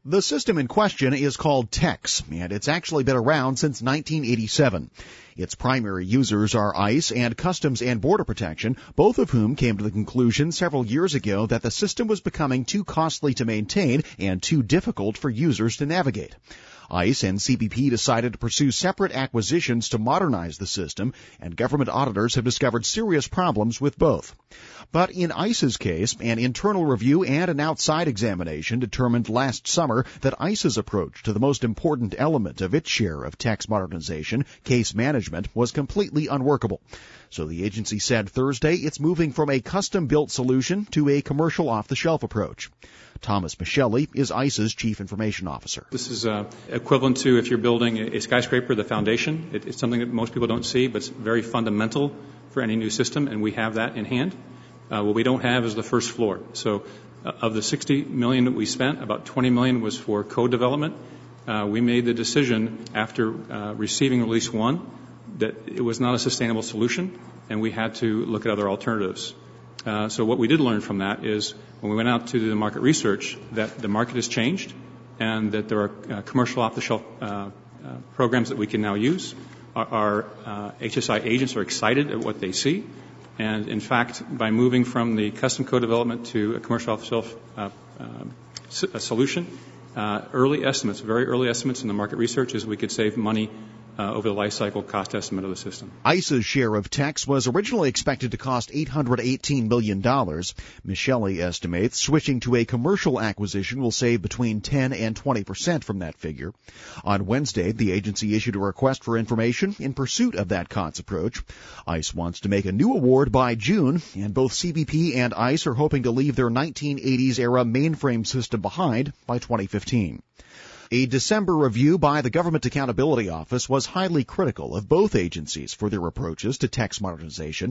The system in question is called TEX, and it's actually been around since 1987. Its primary users are ICE and Customs and Border Protection, both of whom came to the conclusion several years ago that the system was becoming too costly to maintain and too difficult for users to navigate. ICE and CBP decided to pursue separate acquisitions to modernize the system, and government auditors have discovered serious problems with both. But in ICE's case, an internal review and an outside examination determined last summer that ICE's approach to the most important element of its share of tax modernization, case management, was completely unworkable. So the agency said Thursday it's moving from a custom-built solution to a commercial off-the-shelf approach. Thomas Michelli is ICE's Chief Information Officer. This is equivalent to if you're building a skyscraper, the foundation. It's something that most people don't see, but it's very fundamental for any new system, and we have that in hand. What we don't have is the first floor. So of the $60 million that we spent, about $20 million was for code development. We made the decision after receiving Release 1 that it was not a sustainable solution, and we had to look at other alternatives. So what we did learn from that is when we went out to do the market research that the market has changed and that there are commercial off-the-shelf programs that we can now use. Our HSI agents are excited at what they see. And in fact, by moving from the custom code development to a commercial off-the-shelf solution, early estimates, very early estimates in the market research is we could save money over the life cycle cost estimate of the system. ICE's share of TEX was originally expected to cost $818 million. Michelli estimates switching to a commercial acquisition will save between 10 and 20% from that figure. On Wednesday, the agency issued a request for information in pursuit of that COTS approach. ICE wants to make a new award by June, and both CBP and ICE are hoping to leave their 1980s-era mainframe system behind by 2015. A December review by the Government Accountability Office was highly critical of both agencies for their approaches to tax modernization.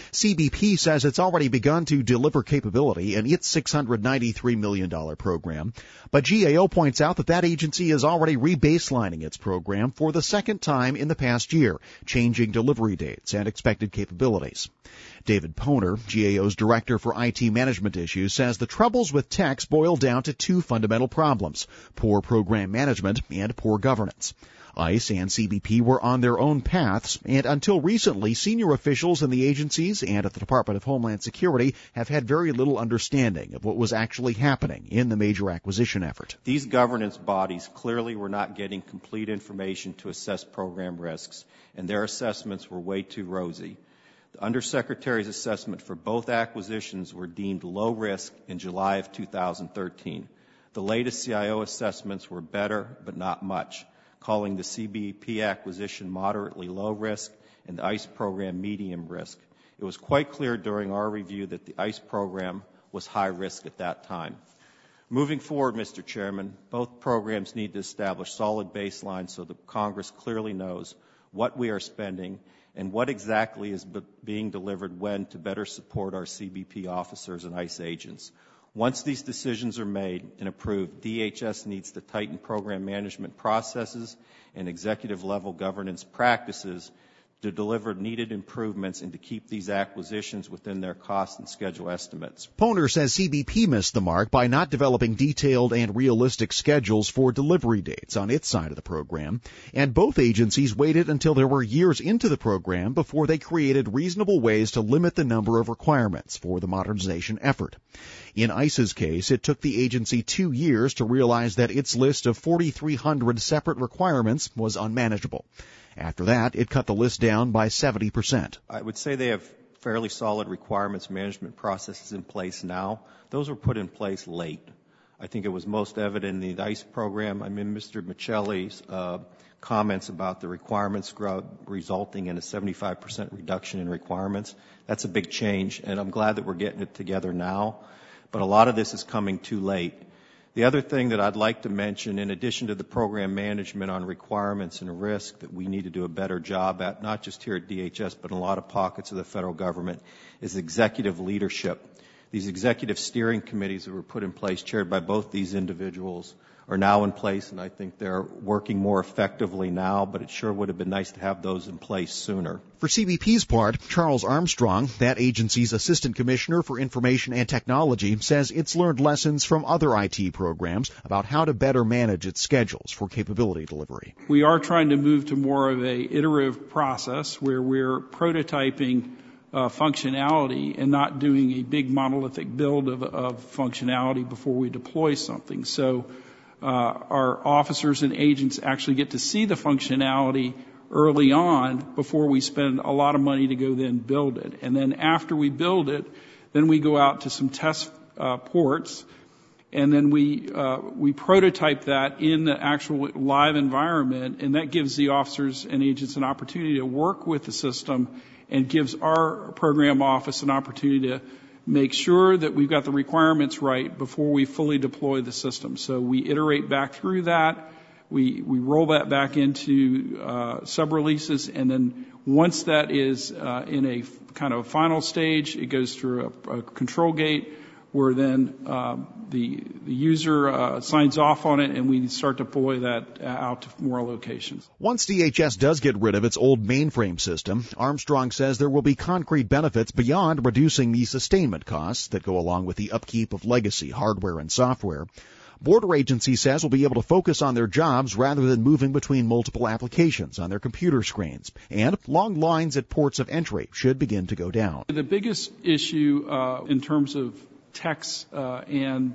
CBP says it's already begun to deliver capability in its $693 million program, but GAO points out that agency is already rebaselining its program for the second time in the past year, changing delivery dates and expected capabilities. David Poner, GAO's Director for IT Management Issues, says the troubles with TEX boil down to two fundamental problems: poor program management and poor governance. ICE and CBP were on their own paths, and until recently, senior officials in the agencies and at the Department of Homeland Security have had very little understanding of what was actually happening in the major acquisition effort. These governance bodies clearly were not getting complete information to assess program risks, and their assessments were way too rosy. The Undersecretary's assessment for both acquisitions were deemed low risk in July of 2013. The latest CIO assessments were better, but not much, calling the CBP acquisition moderately low risk and the ICE program medium risk. It was quite clear during our review that the ICE program was high risk at that time. Moving forward, Mr. Chairman, both programs need to establish solid baselines so that Congress clearly knows what we are spending and what exactly is being delivered when to better support our CBP officers and ICE agents. Once these decisions are made and approved, DHS needs to tighten program management processes and executive-level governance practices to deliver needed improvements and to keep these acquisitions within their cost and schedule estimates. Poner says CBP missed the mark by not developing detailed and realistic schedules for delivery dates on its side of the program, and both agencies waited until there were years into the program before they created reasonable ways to limit the number of requirements for the modernization effort. In ICE's case, it took the agency 2 years to realize that its list of 4,300 separate requirements was unmanageable. After that, it cut the list down by 70%. I would say they have fairly solid requirements management processes in place now. Those were put in place late. I think it was most evident in the ICE program. I mean, Mr. Michelli's comments about the requirements resulting in a 75% reduction in requirements. That's a big change, and I'm glad that we're getting it together now. But a lot of this is coming too late. The other thing that I'd like to mention, in addition to the program management on requirements and risk that we need to do a better job at, not just here at DHS, but in a lot of pockets of the federal government, is executive leadership. These executive steering committees that were put in place, chaired by both these individuals, are now in place, and I think they're working more effectively now, but it sure would have been nice to have those in place sooner. For CBP's part, Charles Armstrong, that agency's Assistant Commissioner for Information and Technology, says it's learned lessons from other IT programs about how to better manage its schedules for capability delivery. We are trying to move to more of a iterative process where we're prototyping functionality and not doing a big monolithic build of functionality before we deploy something. So our officers and agents actually get to see the functionality early on before we spend a lot of money to go then build it. And then after we build it, then we go out to some test ports, and then we prototype that in the actual live environment, and that gives the officers and agents an opportunity to work with the system and gives our program office an opportunity to make sure that we've got the requirements right before we fully deploy the system. So we iterate back through that. We roll that back into sub-releases, and then once that is in a kind of final stage, it goes through a control gate where then the user signs off on it, and we start to deploy that out to more locations. Once DHS does get rid of its old mainframe system, Armstrong says there will be concrete benefits beyond reducing the sustainment costs that go along with the upkeep of legacy hardware and software. Border Agency says will be able to focus on their jobs rather than moving between multiple applications on their computer screens. And long lines at ports of entry should begin to go down. The biggest issue in terms of techs and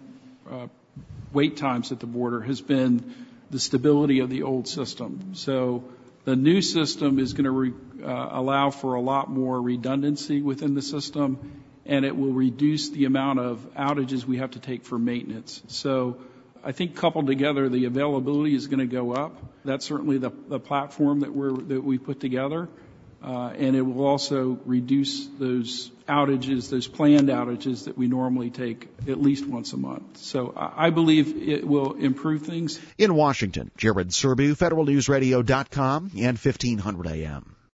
wait times at the border has been the stability of the old system. So the new system is going to allow for a lot more redundancy within the system, and it will reduce the amount of outages we have to take for maintenance. So I think coupled together, the availability is going to go up. That's certainly the platform that we put together. And it will also reduce those outages, those planned outages that we normally take at least once a month. So I believe it will improve things. In Washington, Jared Serbu, FederalNewsRadio.com and 1500 AM.